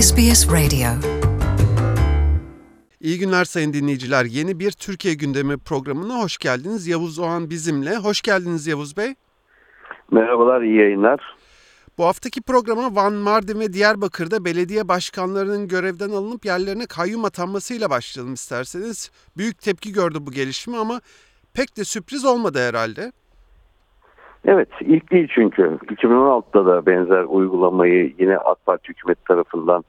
SBS Radio. İyi günler sayın dinleyiciler. Yeni bir Türkiye Gündemi programına hoş geldiniz. Yavuz Oğan bizimle. Hoş geldiniz Yavuz Bey. Merhabalar, iyi yayınlar. Bu haftaki programa Van, Mardin ve Diyarbakır'da belediye başkanlarının görevden alınıp yerlerine kayyum atanmasıyla başlayalım isterseniz. Büyük tepki gördü bu gelişme ama pek de sürpriz olmadı herhalde. Evet, ilk değil çünkü. 2016'da da benzer uygulamayı yine AK Parti hükümeti tarafından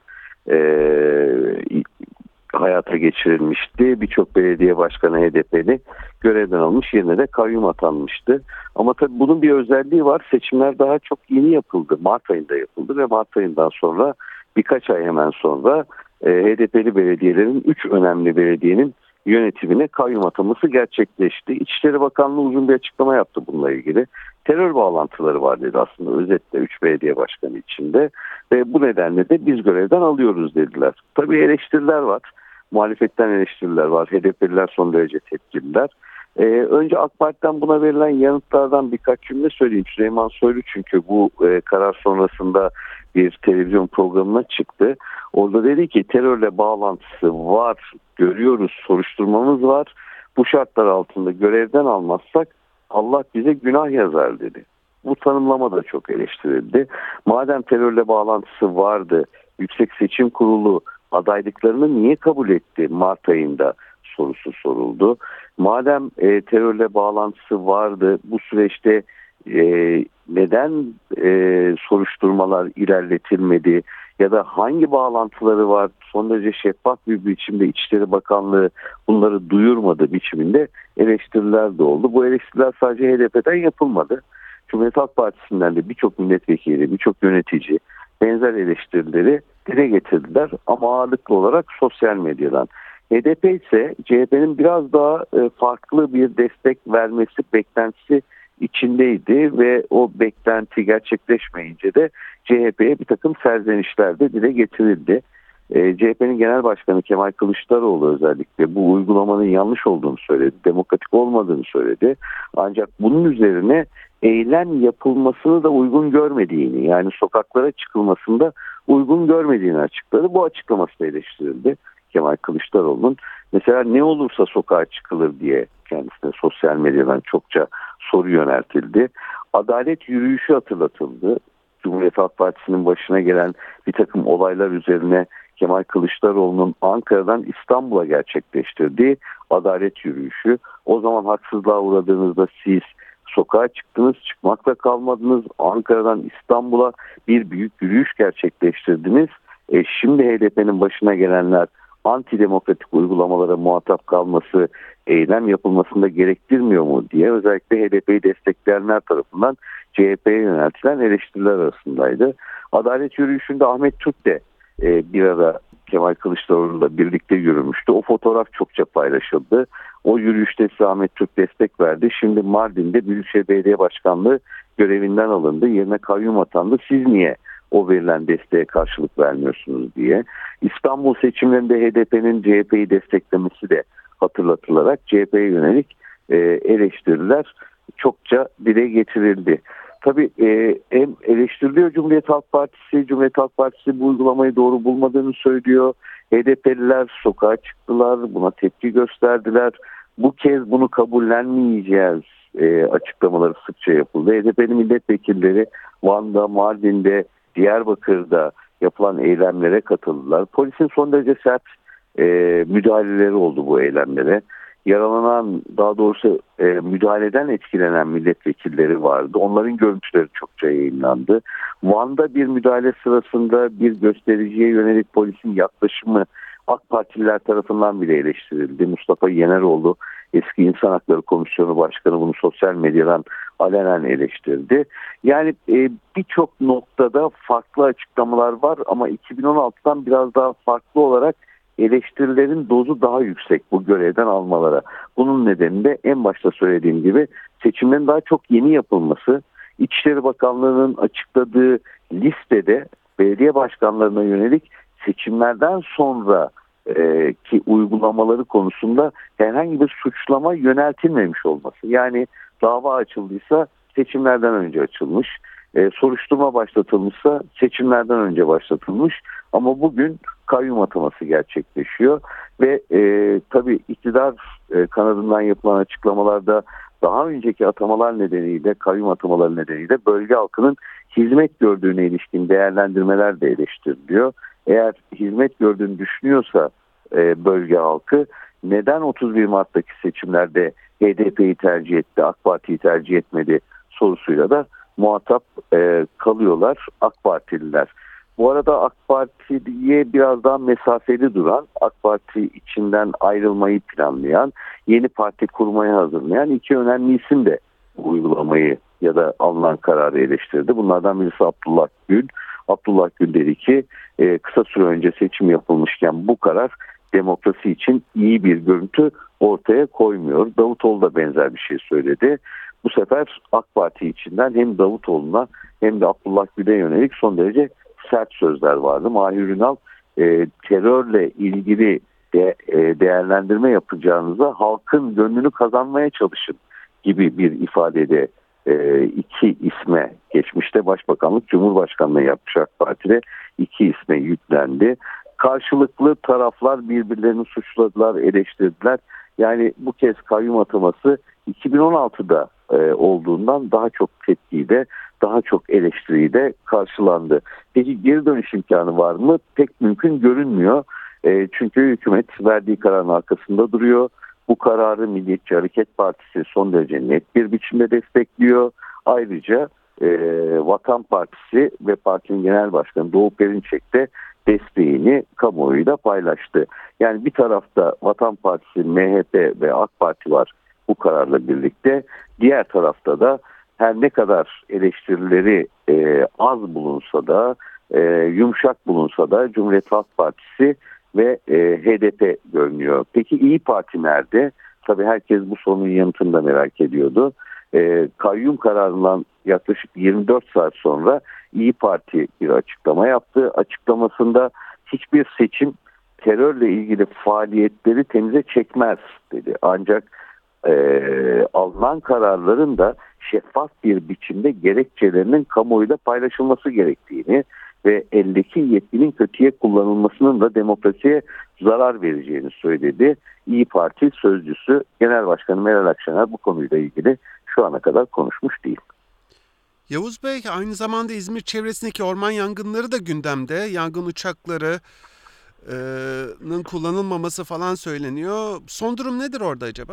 hayata geçirilmişti. Birçok belediye başkanı HDP'li görevden almış, yerine de kayyum atanmıştı. Ama tabii bunun bir özelliği var. Seçimler daha çok yeni yapıldı. Mart ayında yapıldı ve Mart ayından sonra birkaç ay hemen sonra HDP'li belediyelerin 3 önemli belediyenin yönetimine kayyum ataması gerçekleşti. İçişleri Bakanlığı uzun bir açıklama yaptı bununla ilgili. Terör bağlantıları var dedi aslında özetle 3 belediye başkanı içinde ve bu nedenle de biz görevden alıyoruz dediler. Tabii eleştiriler var. Muhalefetten eleştiriler var. HDP'liler son derece tepkililer. Önce AK Parti'den buna verilen yanıtlardan birkaç cümle söyleyeyim. Süleyman Soylu çünkü bu karar sonrasında bir televizyon programına çıktı. Orada dedi ki terörle bağlantısı var, görüyoruz, soruşturmamız var. Bu şartlar altında görevden almazsak Allah bize günah yazar dedi. Bu tanımlama da çok eleştirildi. Madem terörle bağlantısı vardı, Yüksek Seçim Kurulu adaylıklarını niye kabul etti Mart ayında sorusu soruldu. Madem terörle bağlantısı vardı, bu süreçte neden soruşturmalar ilerletilmedi ya da hangi bağlantıları var son derece şeffaf bir biçimde İçişleri Bakanlığı bunları duyurmadı biçiminde eleştiriler de oldu. Bu eleştiriler sadece HDP'den yapılmadı. Cumhuriyet Halk Partisi'nden de birçok milletvekili, birçok yönetici benzer eleştirileri dile getirdiler ama ağırlıklı olarak sosyal medyadan. HDP ise CHP'nin biraz daha farklı bir destek vermesi beklentisi içindeydi ve o beklenti gerçekleşmeyince de CHP'ye bir takım serzenişler de dile getirildi. CHP'nin Genel Başkanı Kemal Kılıçdaroğlu özellikle bu uygulamanın yanlış olduğunu söyledi, demokratik olmadığını söyledi. Ancak bunun üzerine eylem yapılmasını da uygun görmediğini, yani sokaklara çıkılmasında uygun görmediğini açıkladı. Bu açıklaması da eleştirildi Kemal Kılıçdaroğlu'nun. Mesela ne olursa sokağa çıkılır diye kendisine sosyal medyadan çokça soru yöneltildi. Adalet yürüyüşü hatırlatıldı. Cumhuriyet Halk Partisi'nin başına gelen bir takım olaylar üzerine Kemal Kılıçdaroğlu'nun Ankara'dan İstanbul'a gerçekleştirdiği adalet yürüyüşü. O zaman haksızlığa uğradığınızda siz sokağa çıktınız, çıkmakla kalmadınız. Ankara'dan İstanbul'a bir büyük yürüyüş gerçekleştirdiniz. Şimdi HDP'nin başına gelenler antidemokratik uygulamalara muhatap kalması, eylem yapılmasında gerektirmiyor mu diye özellikle HDP'yi destekleyenler tarafından CHP'ye yöneltilen eleştiriler arasındaydı. Adalet yürüyüşünde Ahmet Türk de bir ara Kemal Kılıçdaroğlu'yla birlikte yürümüştü. O fotoğraf çokça paylaşıldı. O yürüyüşte size Ahmet Türk destek verdi. Şimdi Mardin'de Büyükşehir Belediye Başkanlığı görevinden alındı. Yerine kayyum atandı. Siz niye o verilen desteğe karşılık vermiyorsunuz diye. İstanbul seçimlerinde HDP'nin CHP'yi desteklemesi de hatırlatılarak CHP'ye yönelik eleştiriler çokça dile getirildi. Tabii hem eleştiriliyor Cumhuriyet Halk Partisi. Cumhuriyet Halk Partisi bu uygulamayı doğru bulmadığını söylüyor. HDP'liler sokağa çıktılar, buna tepki gösterdiler. Bu kez bunu kabullenmeyeceğiz açıklamaları sıkça yapıldı. HDP'li milletvekilleri Van'da, Mardin'de, Diyarbakır'da yapılan eylemlere katıldılar. Polisin son derece sert müdahaleleri oldu bu eylemlere. Yaralanan, daha doğrusu müdahaleden etkilenen milletvekilleri vardı. Onların görüntüleri çokça yayınlandı. Van'da bir müdahale sırasında bir göstericiye yönelik polisin yaklaşımı AK Partililer tarafından bile eleştirildi. Mustafa Yeneroğlu, eski İnsan Hakları Komisyonu Başkanı, bunu sosyal medyadan alenen eleştirdi. Yani birçok noktada farklı açıklamalar var ama 2016'dan biraz daha farklı olarak eleştirilerin dozu daha yüksek bu görevden almalara. Bunun nedeni de en başta söylediğim gibi seçimlerin daha çok yeni yapılması. İçişleri Bakanlığı'nın açıkladığı listede belediye başkanlarına yönelik seçimlerden sonra ki uygulamaları konusunda herhangi bir suçlama yöneltilmemiş olması. Yani dava açıldıysa seçimlerden önce açılmış, soruşturma başlatılmışsa seçimlerden önce başlatılmış Ama bugün kayyum ataması gerçekleşiyor ve tabii iktidar kanadından yapılan açıklamalarda daha önceki atamalar nedeniyle, kayyum atamaları nedeniyle bölge halkının hizmet gördüğüne ilişkin değerlendirmeler de eleştiriliyor. Eğer hizmet gördüğünü düşünüyorsa bölge halkı neden 31 Mart'taki seçimlerde HDP'yi tercih etti, AK Parti'yi tercih etmedi sorusuyla da muhatap kalıyorlar AK Partililer. Bu arada AK Parti'ye biraz daha mesafeli duran, AK Parti içinden ayrılmayı planlayan, yeni parti kurmayı hazırlayan iki önemli isim de uygulamayı ya da alınan kararı eleştirdi. Bunlardan birisi Abdullah Gül. Abdullah Gül dedi ki kısa süre önce seçim yapılmışken bu karar demokrasi için iyi bir görüntü ortaya koymuyor. Davutoğlu da benzer bir şey söyledi. Bu sefer AK Parti içinden hem Davutoğlu'na hem de Abdullah Gül'e yönelik son derece sert sözler vardı. Mahir Ünal terörle ilgili değerlendirme yapacağınıza halkın gönlünü kazanmaya çalışın gibi bir ifadede iki isme geçmişte Başbakanlık Cumhurbaşkanlığı yapmış AK Parti'de iki isme yüklendi. Karşılıklı taraflar birbirlerini suçladılar, eleştirdiler. Yani bu kez kayyum ataması 2016'da olduğundan daha çok tepkiyle, daha çok eleştiriyle karşılandı. Peki geri dönüş imkanı var mı? Pek mümkün görünmüyor. Çünkü hükümet verdiği kararın arkasında duruyor. Bu kararı Milliyetçi Hareket Partisi son derece net bir biçimde destekliyor. Ayrıca Vatan Partisi ve partinin genel başkanı Doğu Perinçek de desteğini kamuoyuyla paylaştı. Yani bir tarafta Vatan Partisi, MHP ve AK Parti var bu kararla birlikte. Diğer tarafta da her ne kadar eleştirileri az bulunsa da, yumuşak bulunsa da Cumhuriyet Halk Partisi ve HDP görünüyor. Peki İyi Parti nerede? Tabii herkes bu sorunun yanıtını da merak ediyordu. Kayyum kararından yaklaşık 24 saat sonra İyi Parti bir açıklama yaptı. Açıklamasında hiçbir seçim terörle ilgili faaliyetleri temize çekmez dedi. Ancak alınan kararların da şeffaf bir biçimde gerekçelerinin kamuoyuyla paylaşılması gerektiğini ve eldeki yetkinin kötüye kullanılmasının da demokrasiye zarar vereceğini söyledi. İyi Parti sözcüsü Genel Başkanı Meral Akşener bu konuyla ilgili şu ana kadar konuşmuş değil. Yavuz Bey, aynı zamanda İzmir çevresindeki orman yangınları da gündemde. Yangın uçaklarının kullanılmaması falan söyleniyor. Son durum nedir orada acaba?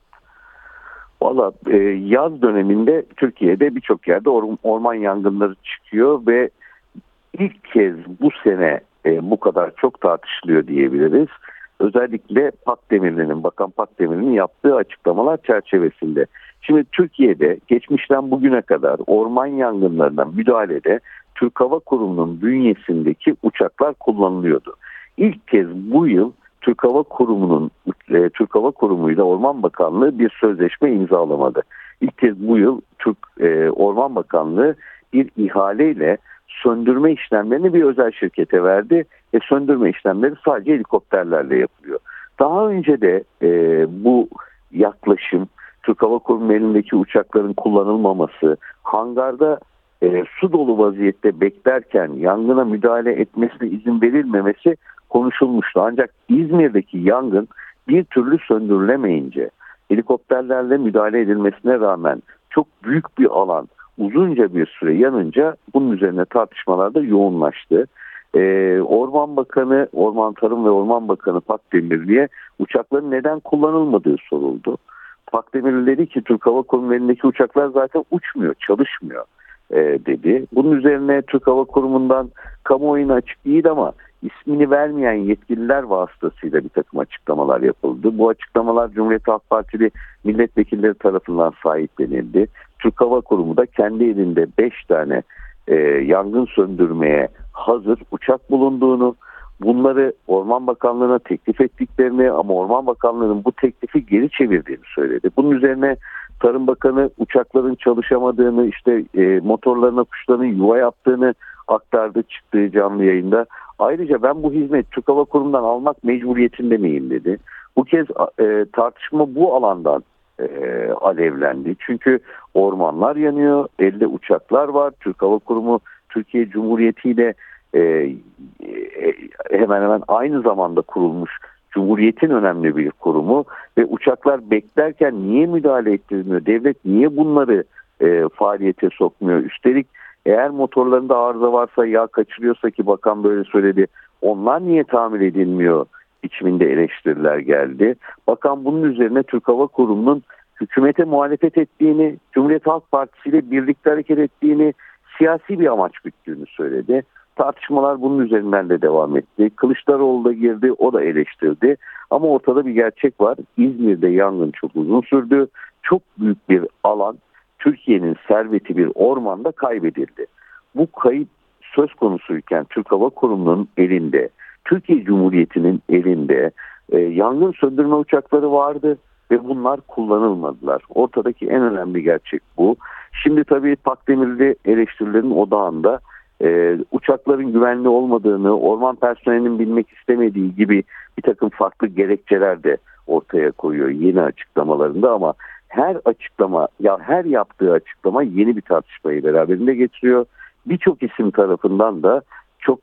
Valla yaz döneminde Türkiye'de birçok yerde orman yangınları çıkıyor ve ilk kez bu sene bu kadar çok tartışılıyor diyebiliriz. Özellikle Bakan Pakdemirli'nin yaptığı açıklamalar çerçevesinde. Şimdi Türkiye'de geçmişten bugüne kadar orman yangınlarına müdahalede Türk Hava Kurumu'nun bünyesindeki uçaklar kullanılıyordu. İlk kez bu yıl Türk Hava Kurumu ile Orman Bakanlığı bir sözleşme imzalamadı. İlk kez bu yıl Orman Bakanlığı bir ihaleyle söndürme işlemlerini bir özel şirkete verdi ve söndürme işlemleri sadece helikopterlerle yapılıyor. Daha önce de bu yaklaşım Türk Hava Kurumu'nun elindeki uçakların kullanılmaması, hangarda su dolu vaziyette beklerken yangına müdahale etmesine izin verilmemesi konuşulmuştu. Ancak İzmir'deki yangın bir türlü söndürülemeyince helikopterlerle müdahale edilmesine rağmen çok büyük bir alan uzunca bir süre yanınca bunun üzerine tartışmalar da yoğunlaştı. Orman Tarım ve Orman Bakanı Pakdemirli'ye uçakların neden kullanılmadığı soruldu. Pakdemirli dedi ki Türk Hava Kurumu'nun elindeki uçaklar zaten uçmuyor, çalışmıyor dedi. Bunun üzerine Türk Hava Kurumu'ndan kamuoyuna açık değil ama ismini vermeyen yetkililer vasıtasıyla bir takım açıklamalar yapıldı. Bu açıklamalar Cumhuriyet Halk Partili milletvekilleri tarafından sahiplenildi. Türk Hava Kurumu da kendi elinde 5 tane yangın söndürmeye hazır uçak bulunduğunu, bunları Orman Bakanlığı'na teklif ettiklerini ama Orman Bakanlığı'nın bu teklifi geri çevirdiğini söyledi. Bunun üzerine Tarım Bakanı uçakların çalışamadığını, motorlarına kuşların yuva yaptığını aktardı çıktığı canlı yayında. Ayrıca ben bu hizmet Türk Hava Kurumu'ndan almak mecburiyetinde miyim dedi. Bu kez tartışma bu alandan alevlendi. Çünkü ormanlar yanıyor, elde uçaklar var. Türk Hava Kurumu Türkiye Cumhuriyeti ile hemen hemen aynı zamanda kurulmuş Cumhuriyet'in önemli bir kurumu ve uçaklar beklerken niye müdahale ettirmiyor? Devlet niye bunları faaliyete sokmuyor? Üstelik eğer motorlarında arıza varsa, yağ kaçırıyorsa, ki bakan böyle söyledi, onlar niye tamir edilmiyor biçiminde eleştiriler geldi. Bakan bunun üzerine Türk Hava Kurumu'nun hükümete muhalefet ettiğini, Cumhuriyet Halk Partisi ile birlikte hareket ettiğini, siyasi bir amaç güttüğünü söyledi. Tartışmalar bunun üzerinden de devam etti. Kılıçdaroğlu da girdi, o da eleştirdi. Ama ortada bir gerçek var. İzmir'de yangın çok uzun sürdü. Çok büyük bir alan, Türkiye'nin serveti bir ormanda kaybedildi. Bu kayıp söz konusuyken Türk Hava Kurumu'nun elinde, Türkiye Cumhuriyeti'nin elinde yangın söndürme uçakları vardı ve bunlar kullanılmadılar. Ortadaki en önemli gerçek bu. Şimdi tabii Pakdemirli eleştirilerin odağında uçakların güvenli olmadığını, orman personelinin bilmek istemediği gibi bir takım farklı gerekçeler de ortaya koyuyor yeni açıklamalarında, ama her açıklama, ya her yaptığı açıklama yeni bir tartışmayı beraberinde getiriyor. Birçok isim tarafından da çok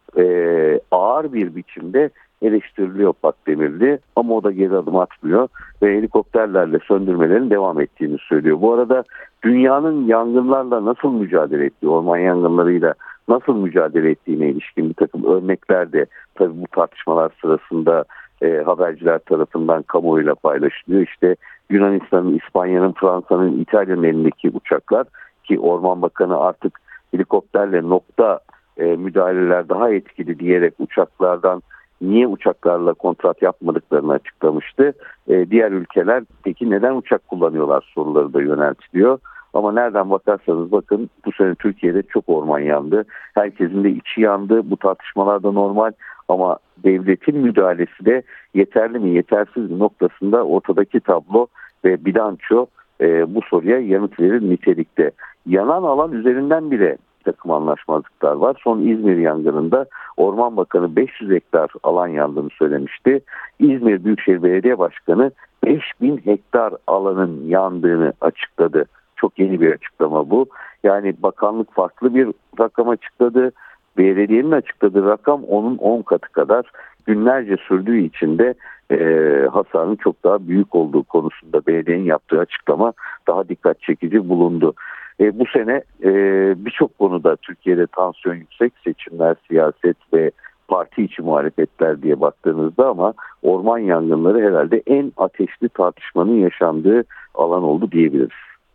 ağır bir biçimde eleştiriliyor Pakdemirli, ama o da geri adım atmıyor ve helikopterlerle söndürmelerin devam ettiğini söylüyor. Bu arada dünyanın yangınlarla nasıl mücadele ettiği, orman yangınlarıyla nasıl mücadele ettiğine ilişkin bir takım örnekler de tabii bu tartışmalar sırasında haberciler tarafından kamuoyuyla paylaşılıyor. İşte Yunanistan'ın, İspanya'nın, Fransa'nın, İtalya'nın elindeki uçaklar, ki Orman Bakanı artık helikopterle nokta müdahaleler daha etkili diyerek uçaklardan niye uçaklarla kontrat yapmadıklarını açıklamıştı. Diğer ülkeler peki neden uçak kullanıyorlar soruları da yöneltiliyor. Ama nereden bakarsanız bakın bu sene Türkiye'de çok orman yandı. Herkesin de içi yandı. Bu tartışmalar da normal, ama devletin müdahalesi de yeterli mi yetersiz mi noktasında ortadaki tablo ve bilanço bu soruya yanıt verir nitelikte. Yanan alan üzerinden bile bir takım anlaşmazlıklar var. Son İzmir yangınında Orman Bakanı 500 hektar alan yandığını söylemişti. İzmir Büyükşehir Belediye Başkanı 5000 hektar alanın yandığını açıkladı. Çok yeni bir açıklama bu. Yani bakanlık farklı bir rakam açıkladı. Belediyenin açıkladığı rakam onun 10 katı kadar. Günlerce sürdüğü için de hasarın çok daha büyük olduğu konusunda belediyenin yaptığı açıklama daha dikkat çekici bulundu. Bu sene birçok konuda Türkiye'de tansiyon yüksek, seçimler, siyaset ve parti içi muhalefetler diye baktığınızda, ama orman yangınları herhalde en ateşli tartışmanın yaşandığı alan oldu diyebiliriz.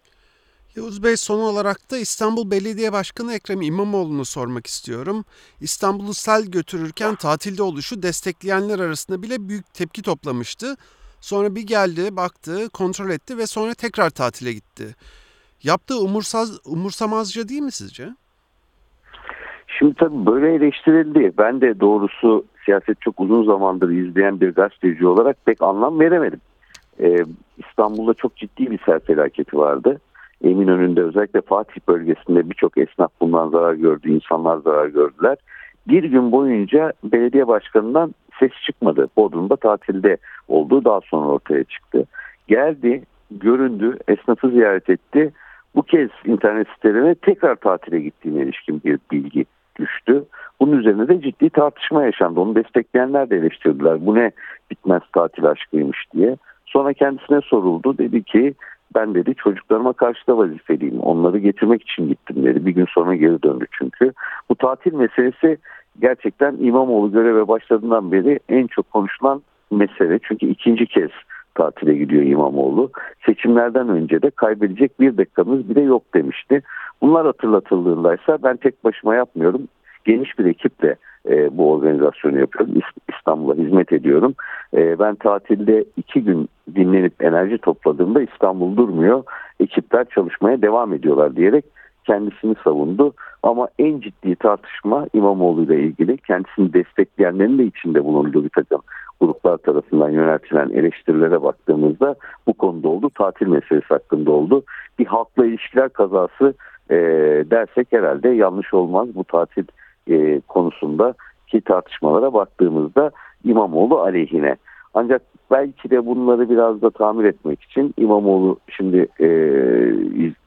Yavuz Bey, son olarak da İstanbul Belediye Başkanı Ekrem İmamoğlu'nu sormak istiyorum. İstanbul'u sel götürürken tatilde oluşu destekleyenler arasında bile büyük tepki toplamıştı. Sonra bir geldi, baktı, kontrol etti ve sonra tekrar tatile gitti. Yaptığı umursamazca değil mi sizce? Şimdi tabii böyle eleştirildi. Ben de doğrusu siyaset çok uzun zamandır izleyen bir gazeteci olarak pek anlam veremedim. İstanbul'da çok ciddi bir sel felaketi vardı. Eminönü'nde, özellikle Fatih bölgesinde birçok esnaf bundan zarar gördü, insanlar zarar gördüler. Bir gün boyunca belediye başkanından ses çıkmadı. Bodrum'da tatilde olduğu daha sonra ortaya çıktı. Geldi, göründü, esnafı ziyaret etti. Bu kez internet sitelerine tekrar tatile gittiğine ilişkin bir bilgi düştü. Bunun üzerine de ciddi tartışma yaşandı. Onu destekleyenler de eleştirdiler. Bu ne bitmez tatil aşkıymış diye. Sonra kendisine soruldu. Dedi ki ben dedi çocuklarıma karşı da vazifeliyim. Onları getirmek için gittim dedi. Bir gün sonra geri döndü çünkü. Bu tatil meselesi gerçekten İmamoğlu göreve başladığından beri en çok konuşulan mesele. Çünkü ikinci kez tatile gidiyor İmamoğlu. Seçimlerden önce de kaybedecek bir dakikamız bile yok demişti. Bunlar hatırlatıldığındaysa ben tek başıma yapmıyorum. Geniş bir ekiple bu organizasyonu yapıyorum. İstanbul'a hizmet ediyorum. Ben tatilde 2 gün dinlenip enerji topladığımda İstanbul durmuyor. Ekipler çalışmaya devam ediyorlar diyerek kendisini savundu. Ama en ciddi tartışma İmamoğlu ile ilgili, kendisini destekleyenlerin de içinde bulunduğu bir takım gruplar tarafından yöneltilen eleştirilere baktığımızda bu konuda oldu. Tatil meselesi hakkında oldu. Bir halkla ilişkiler kazası dersek herhalde yanlış olmaz. Bu tatil konusundaki tartışmalara baktığımızda İmamoğlu aleyhine. Ancak belki de bunları biraz da tamir etmek için İmamoğlu şimdi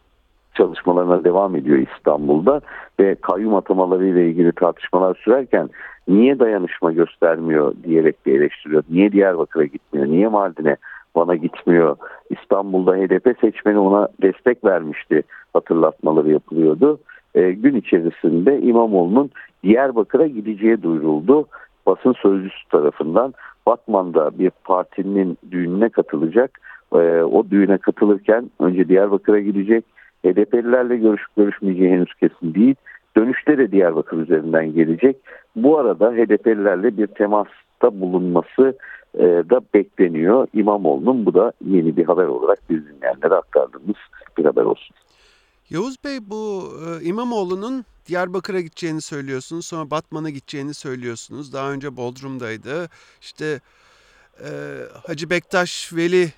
çalışmalarına devam ediyor İstanbul'da ve kayyum atamaları ile ilgili tartışmalar sürerken niye dayanışma göstermiyor diyerek de eleştiriyor. Niye Diyarbakır'a gitmiyor? Niye Mardin'e, Van'a gitmiyor? İstanbul'da HDP seçmeni ona destek vermişti. Hatırlatmaları yapılıyordu. Gün içerisinde İmamoğlu'nun Diyarbakır'a gideceği duyuruldu. Basın sözcüsü tarafından Batman'da bir partinin düğününe katılacak. O düğüne katılırken önce Diyarbakır'a gidecek. HDP'lilerle görüşüp görüşmeyeceği henüz kesin değil. Dönüşte de Diyarbakır üzerinden gelecek. Bu arada HDP'lilerle bir temasta bulunması da bekleniyor İmamoğlu'nun. Bu da yeni bir haber olarak biz dinleyenlere aktardığımız bir haber olsun. Yavuz Bey, bu İmamoğlu'nun Diyarbakır'a gideceğini söylüyorsunuz. Sonra Batman'a gideceğini söylüyorsunuz. Daha önce Bodrum'daydı. İşte Hacı Bektaş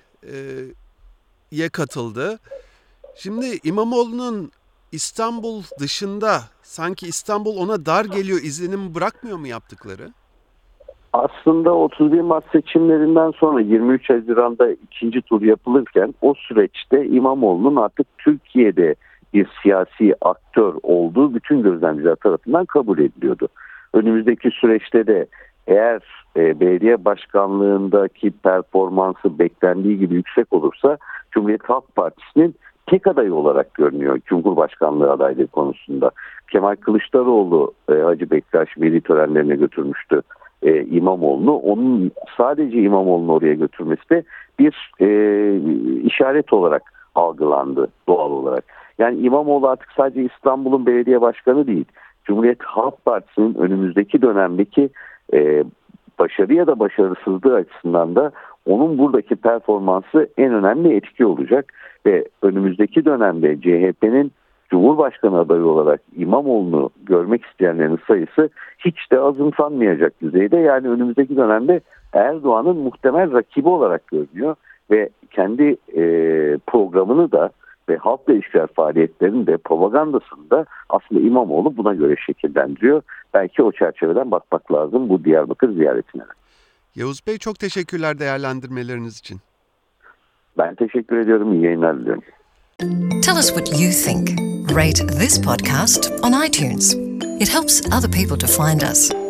Veli'ye katıldı. Şimdi İmamoğlu'nun İstanbul dışında sanki İstanbul ona dar geliyor izlenimi bırakmıyor mu yaptıkları? Aslında 31 Mart seçimlerinden sonra 23 Haziran'da ikinci tur yapılırken o süreçte İmamoğlu'nun artık Türkiye'de bir siyasi aktör olduğu bütün gözlemciler tarafından kabul ediliyordu. Önümüzdeki süreçte de eğer belediye başkanlığındaki performansı beklendiği gibi yüksek olursa Cumhuriyet Halk Partisi'nin tek adayı olarak görünüyor Cumhurbaşkanlığı adaylığı konusunda. Kemal Kılıçdaroğlu Hacı Bektaş Veli törenlerine götürmüştü İmamoğlu'nu. Onun sadece İmamoğlu'nu oraya götürmesi de bir işaret olarak algılandı doğal olarak. Yani İmamoğlu artık sadece İstanbul'un belediye başkanı değil, Cumhuriyet Halk Partisi'nin önümüzdeki dönemdeki başarı ya da başarısızlığı açısından da onun buradaki performansı en önemli etki olacak ve önümüzdeki dönemde CHP'nin Cumhurbaşkanı adayı olarak İmamoğlu'nu görmek isteyenlerin sayısı hiç de azımsanmayacak düzeyde. Yani önümüzdeki dönemde Erdoğan'ın muhtemel rakibi olarak görünüyor ve kendi programını da ve halkla ilişkiler faaliyetlerini de propagandasını da aslında İmamoğlu buna göre şekillendiriyor. Belki o çerçeveden bakmak lazım bu Diyarbakır ziyaretine. Yavuz Bey, çok teşekkürler değerlendirmeleriniz için. Ben teşekkür ediyorum. İyi yayınlar diliyorum. Tell us what you think. Rate this podcast on iTunes. It helps other people to find us.